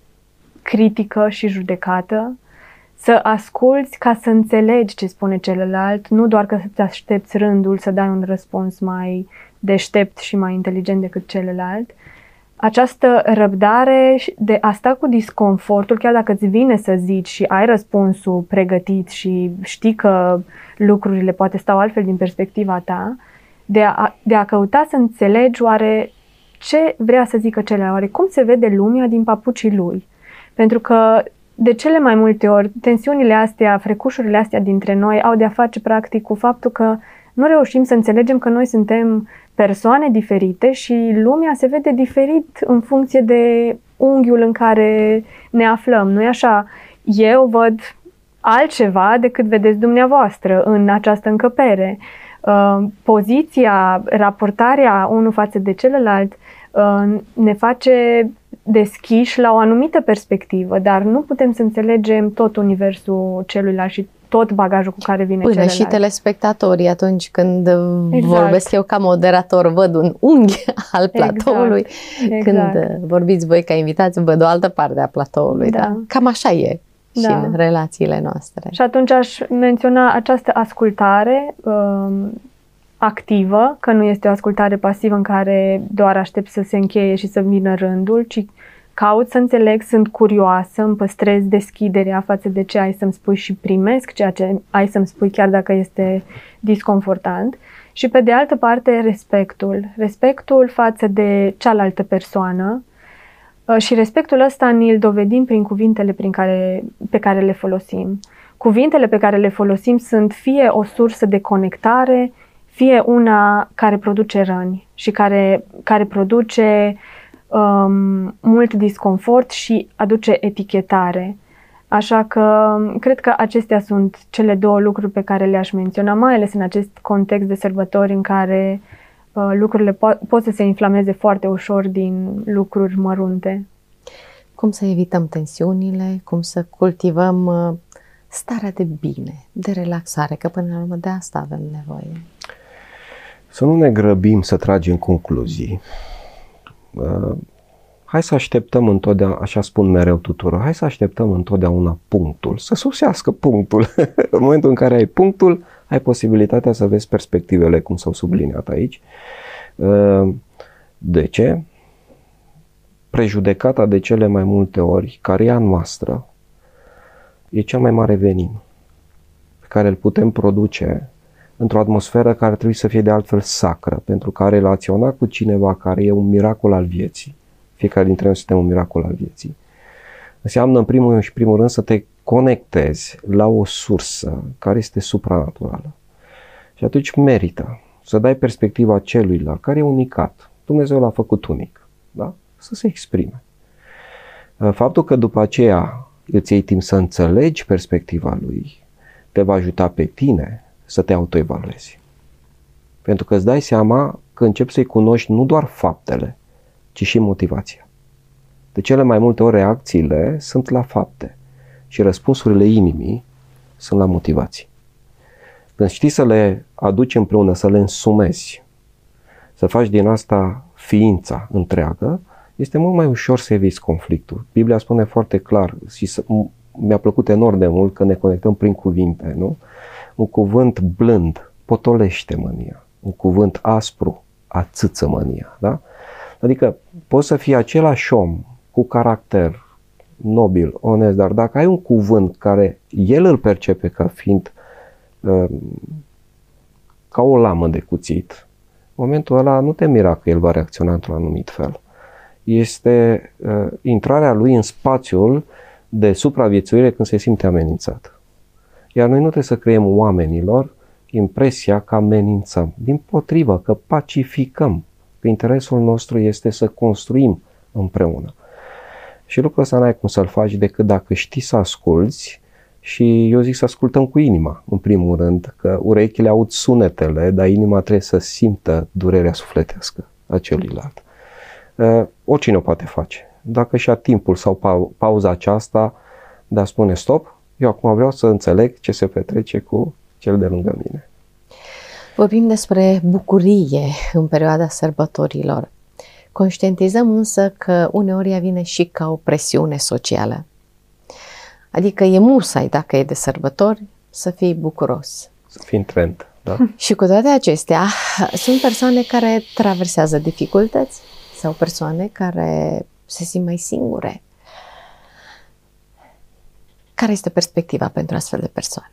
critică și judecată, să asculți ca să înțelegi ce spune celălalt, nu doar că să-ți aștepți rândul să dai un răspuns mai deștept și mai inteligent decât celălalt. Această răbdare de a sta cu disconfortul, chiar dacă îți vine să zici și ai răspunsul pregătit și știi că lucrurile poate stau altfel din perspectiva ta, de a, de a căuta să înțelegi oare ce vrea să zică celălalt, oare cum se vede lumea din papucii lui. Pentru că de cele mai multe ori tensiunile astea, frecușurile astea dintre noi au de a face practic cu faptul că nu reușim să înțelegem că noi suntem persoane diferite și lumea se vede diferit în funcție de unghiul în care ne aflăm. Nu-i așa? Eu văd altceva decât vedeți dumneavoastră în această încăpere. Uh, poziția, raportarea unul față de celălalt uh, ne face deschiși la o anumită perspectivă, dar nu putem să înțelegem tot universul celuilalt și tot bagajul cu care vine Până celălalt. și telespectatorii, atunci când exact. vorbesc eu ca moderator, văd un unghi al platoului. Exact. Când exact. vorbiți voi ca invitați, văd o altă parte a platoului. Da. Da? Cam așa e și da. în relațiile noastre. Și atunci aș menționa această ascultare um, activă, că nu este o ascultare pasivă în care doar aștept să se încheie și să vină rândul, ci caut să înțeleg, sunt curioasă, îmi păstrez deschiderea față de ce ai să-mi spui și primesc ceea ce ai să-mi spui chiar dacă este disconfortant. Și pe de altă parte respectul. Respectul față de cealaltă persoană și respectul ăsta ni-l dovedim prin cuvintele prin care, pe care le folosim. Cuvintele pe care le folosim sunt fie o sursă de conectare, fie una care produce răni și care, care produce um, mult disconfort și aduce etichetare. Așa că cred că acestea sunt cele două lucruri pe care le-aș menționa, mai ales în acest context de sărbători în care uh, lucrurile po- pot să se inflameze foarte ușor din lucruri mărunte. Cum să evităm tensiunile, cum să cultivăm uh, starea de bine, de relaxare, că până la urmă de asta avem nevoie. Să nu ne grăbim să tragem concluzii. Uh, hai să așteptăm întotdeauna, așa spun mereu tuturor, hai să așteptăm întotdeauna punctul, să sosească punctul. În momentul în care ai punctul, ai posibilitatea să vezi perspectivele, cum s-au subliniat aici. Uh, de ce? Prejudecata de cele mai multe ori, care e a noastră, e cel mai mare venin pe care îl putem produce într-o atmosferă care trebuie să fie de altfel sacră, pentru că a relaționa cu cineva care e un miracol al vieții, fiecare dintre noi suntem un miracol al vieții, înseamnă în primul și primul rând să te conectezi la o sursă care este supranaturală. Și atunci merită să dai perspectiva celuilalt, care e unicat. Dumnezeu l-a făcut unic, da? Să se exprime. Faptul că după aceea îți iei timp să înțelegi perspectiva lui, te va ajuta pe tine să te autoevaluezi. Pentru că îți dai seama că începi să-i cunoști nu doar faptele, ci și motivația. De cele mai multe ori reacțiile sunt la fapte și răspunsurile inimii sunt la motivații. Când știi să le aduci împreună, să le însumezi, să faci din asta ființa întreagă, este mult mai ușor să eviți conflictul. Biblia spune foarte clar și mi-a plăcut enorm de mult că ne conectăm prin cuvinte, nu? Un cuvânt blând potolește mânia, un cuvânt aspru ațâță mânia, da? Adică poți să fii același om cu caracter nobil, onest, dar dacă ai un cuvânt care el îl percepe ca fiind uh, ca o lamă de cuțit, în momentul ăla nu te mira că el va reacționa într-un anumit fel. Este uh, intrarea lui în spațiul de supraviețuire când se simte amenințat. Iar noi nu trebuie să creăm oamenilor impresia că amenințăm. Dimpotrivă, că pacificăm. Că interesul nostru este să construim împreună. Și lucrul ăsta n-ai cum să-l faci decât dacă știi să asculți și eu zic să ascultăm cu inima, în primul rând, că urechile aud sunetele, dar inima trebuie să simtă durerea sufletească a celuilalt. Uh, oricine o poate face. Dacă și-a timpul sau pau- pauza aceasta de a spune stop, eu acum vreau să înțeleg ce se petrece cu cel de lângă mine. Vorbim despre bucurie în perioada sărbătorilor. Conștientizăm însă că uneori ea vine și ca o presiune socială. Adică e musai, dacă e de sărbători, să fii bucuros. Să fii în trend, da? Și cu toate acestea, sunt persoane care traversează dificultăți sau persoane care se simt mai singure. Care este perspectiva pentru astfel de persoane?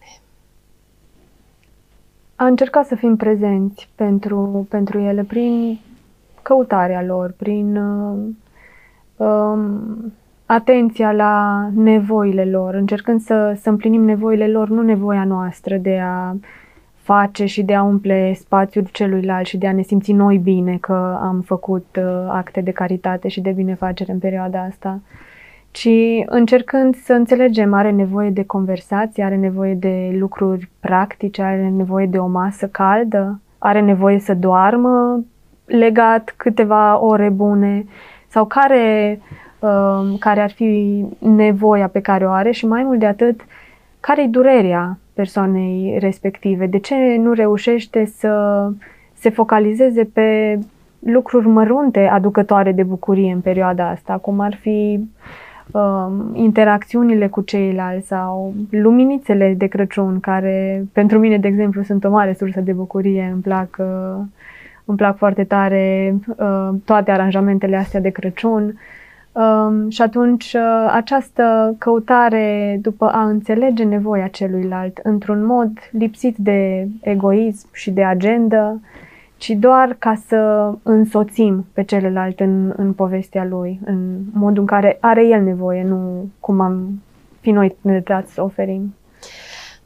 A încerca să fim prezenți pentru, pentru ele prin căutarea lor, prin uh, um, atenția la nevoile lor, încercând să, să împlinim nevoile lor, nu nevoia noastră de a face și de a umple spațiul celuilalt și de a ne simți noi bine că am făcut uh, acte de caritate și de binefacere în perioada asta, ci încercând să înțelegem, are nevoie de conversație, are nevoie de lucruri practice, are nevoie de o masă caldă, are nevoie să doarmă legat câteva ore bune sau care, uh, care ar fi nevoia pe care o are și mai mult de atât, care-i durerea persoanei respective, de ce nu reușește să se focalizeze pe lucruri mărunte aducătoare de bucurie în perioada asta, cum ar fi uh, interacțiunile cu ceilalți sau luminițele de Crăciun, care pentru mine, de exemplu, sunt o mare sursă de bucurie. Îmi plac, uh, îmi plac foarte tare uh, toate aranjamentele astea de Crăciun. Um, și atunci uh, această căutare după a înțelege nevoia celuilalt într-un mod lipsit de egoism și de agendă, ci doar ca să însoțim pe celălalt în, în povestea lui, în modul în care are el nevoie, nu cum am fi noi dați să oferim.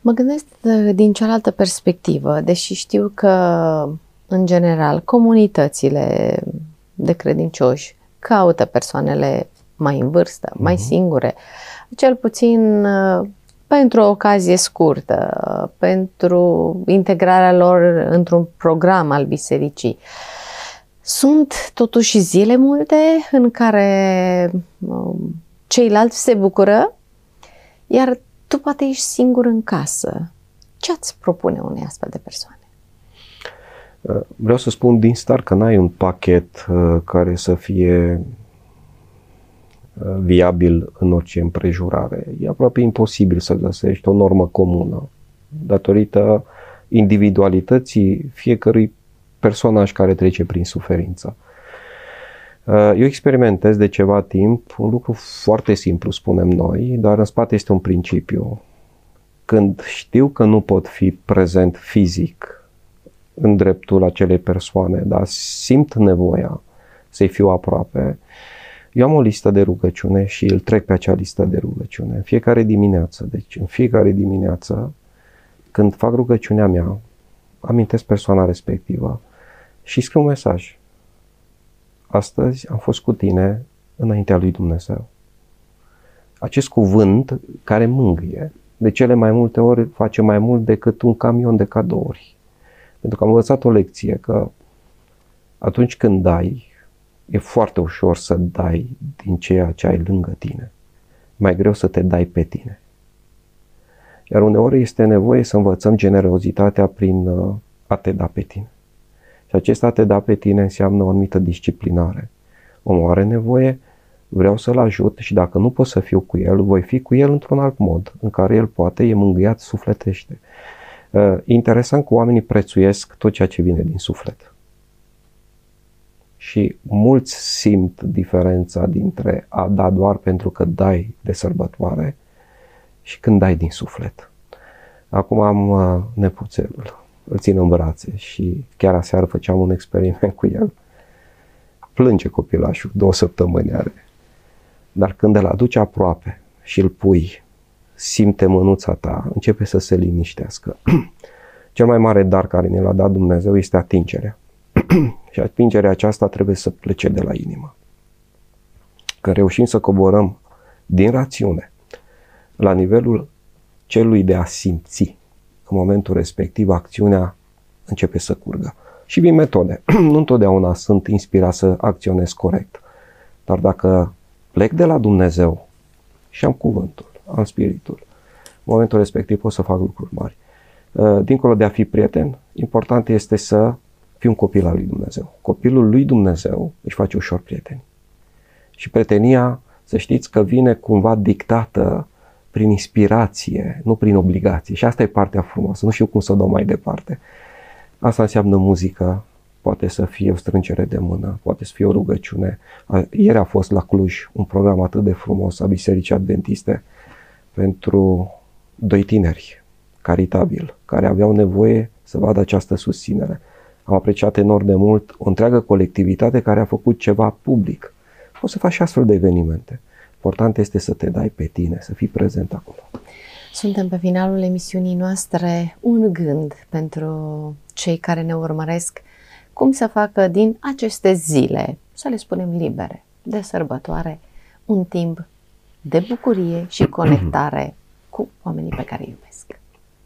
Mă gândesc din cealaltă perspectivă, deși știu că, în general, comunitățile de credincioși caută persoanele mai în vârstă, uh-huh. mai singure, cel puțin pentru o ocazie scurtă, pentru integrarea lor într-un program al bisericii. Sunt totuși zile multe în care ceilalți se bucură, iar tu poate ești singur în casă. Ce ați propune unei astfel de persoane? Vreau să spun din start că n-ai un pachet uh, care să fie uh, viabil în orice împrejurare. E aproape imposibil să găsești o normă comună, datorită individualității fiecărui personaj care trece prin suferință. Uh, eu experimentez de ceva timp un lucru foarte simplu, spunem noi, dar în spate este un principiu. Când știu că nu pot fi prezent fizic în dreptul acelei persoane, dar simt nevoia să-i fiu aproape, eu am o listă de rugăciune și îl trec pe acea listă de rugăciune. În fiecare dimineață, deci în fiecare dimineață, când fac rugăciunea mea, amintesc persoana respectivă și scriu un mesaj. Astăzi am fost cu tine înaintea lui Dumnezeu. Acest cuvânt care mângâie, de cele mai multe ori face mai mult decât un camion de cadouri. Pentru că am învățat o lecție că atunci când dai, e foarte ușor să dai din ceea ce ai lângă tine. Mai greu să te dai pe tine. Iar uneori este nevoie să învățăm generozitatea prin a te da pe tine. Și acesta a te da pe tine înseamnă o anumită disciplinare. Omul are nevoie, vreau să-l ajut și dacă nu pot să fiu cu el, voi fi cu el într-un alt mod, în care el poate, e mângâiat, sufletește. Interesant că oamenii prețuiesc tot ceea ce vine din suflet. Și mulți simt diferența dintre a da doar pentru că dai de sărbătoare și când dai din suflet. Acum am nepoțelul, îl țin în brațe și chiar aseară făceam un experiment cu el. Plânge copilașul, două săptămâni are. Dar când îl aduci aproape și îl pui, simte mânuța ta, începe să se liniștească. Cel mai mare dar care ne l-a dat Dumnezeu este atingerea. Și atingerea aceasta trebuie să plece de la inimă. Când reușim să coborăm din rațiune la nivelul celui de a simți, în momentul respectiv acțiunea începe să curgă. Și vin metode. Nu întotdeauna sunt inspirat să acționez corect. Dar dacă plec de la Dumnezeu și am cuvântul, am spiritul, în momentul respectiv pot să fac lucruri mari. Dincolo de a fi prieten, important este să fii un copil al lui Dumnezeu. Copilul lui Dumnezeu își face ușor prieteni. Și prietenia, să știți că vine cumva dictată prin inspirație, nu prin obligație. Și asta e partea frumoasă. Nu știu cum să o dau mai departe. Asta înseamnă muzică, poate să fie o strângere de mână, poate să fie o rugăciune. Ieri a fost la Cluj un program atât de frumos a Bisericii Adventiste pentru doi tineri caritabili, care aveau nevoie să vadă această susținere. Am apreciat enorm de mult o întreagă colectivitate care a făcut ceva public. Poți să faci astfel de evenimente. Important este să te dai pe tine, să fii prezent acolo. Suntem pe finalul emisiunii noastre. Un gând pentru cei care ne urmăresc, cum să facă din aceste zile, să le spunem libere, de sărbătoare, un timp de bucurie și conectare cu oamenii pe care îi iubesc.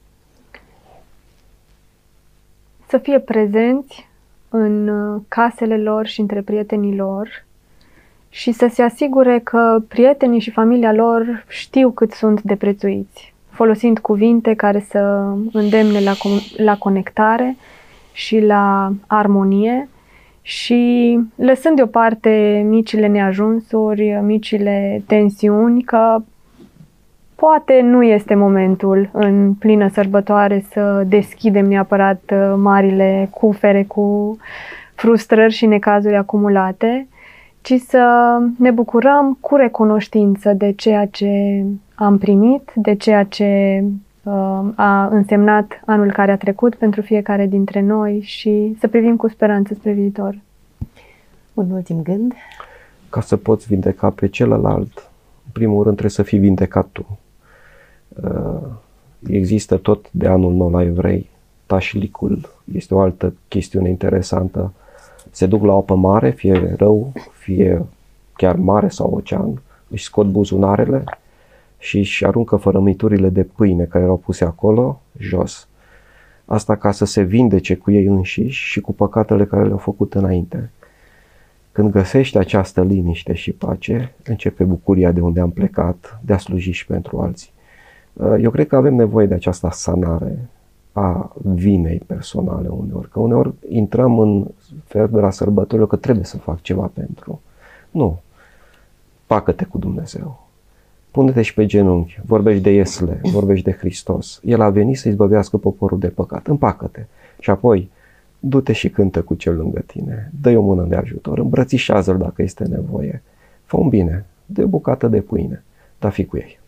Să fie prezenți în casele lor și între prietenii lor și să se asigure că prietenii și familia lor știu cât sunt de prețuiți, folosind cuvinte care să îndemne la, la conectare și la armonie și lăsând deoparte micile neajunsuri, micile tensiuni, că poate nu este momentul în plină sărbătoare să deschidem neapărat marile cufere cu frustrări și necazuri acumulate, ci să ne bucurăm cu recunoștință de ceea ce am primit, de ceea ce uh, a însemnat anul care a trecut pentru fiecare dintre noi și să privim cu speranță spre viitor. Un ultim gând? Ca să poți vindeca pe celălalt, în primul rând trebuie să fii vindecat tu. Uh, există tot de anul nou la evrei. Tașlicul este o altă chestiune interesantă. Se duc la apă mare, fie râu, fie chiar mare sau ocean, își scot buzunarele și își aruncă fărămiturile de pâine care erau puse acolo jos. Asta ca să se vindece cu ei înșiși și cu păcatele care le-au făcut înainte. Când găsești această liniște și pace, începe bucuria de unde am plecat, de a sluji și pentru alții. Eu cred că avem nevoie de această sanare a vinei personale uneori, că uneori intrăm în ferbera sărbătorilor că trebuie să fac ceva pentru. Nu. Pacă-te cu Dumnezeu. Pune-te și pe genunchi, vorbești de Iesle, vorbești de Hristos. El a venit să izbăvească poporul de păcat. Împacă-te. Și apoi du-te și cântă cu cel lângă tine. Dă-i o mână de ajutor, îmbrățișează-l dacă este nevoie. Fă un bine, dă o bucată de pâine, dar fii cu ei.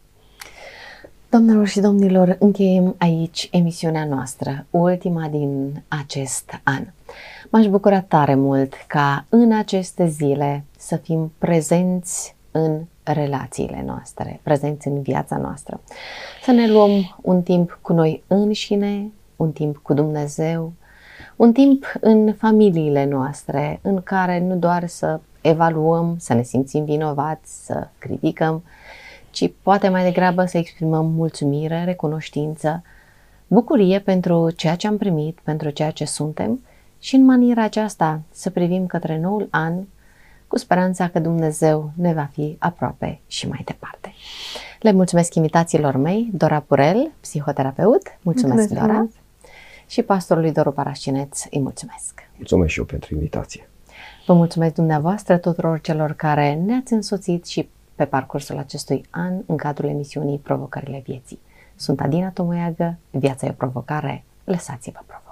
Doamnelor și domnilor, încheiem aici emisiunea noastră, ultima din acest an. M-aș bucura tare mult ca în aceste zile să fim prezenți în relațiile noastre, prezenți în viața noastră. Să ne luăm un timp cu noi înșine, un timp cu Dumnezeu, un timp în familiile noastre în care nu doar să evaluăm, să ne simțim vinovați, să criticăm, ci poate mai degrabă să exprimăm mulțumire, recunoștință, bucurie pentru ceea ce am primit, pentru ceea ce suntem și în maniera aceasta să privim către noul an cu speranța că Dumnezeu ne va fi aproape și mai departe. Le mulțumesc invitațiilor mei, Dora Purel, psihoterapeut, mulțumesc, mulțumesc Dora, frumos. Și pastorului Doru Parașineț, îi mulțumesc. Mulțumesc și eu pentru invitație. Vă mulțumesc dumneavoastră tuturor celor care ne-ați însoțit și pe parcursul acestui an în cadrul emisiunii Provocările Vieții. Sunt Adina Tomoiagă, viața e o provocare, lăsați-vă provocați.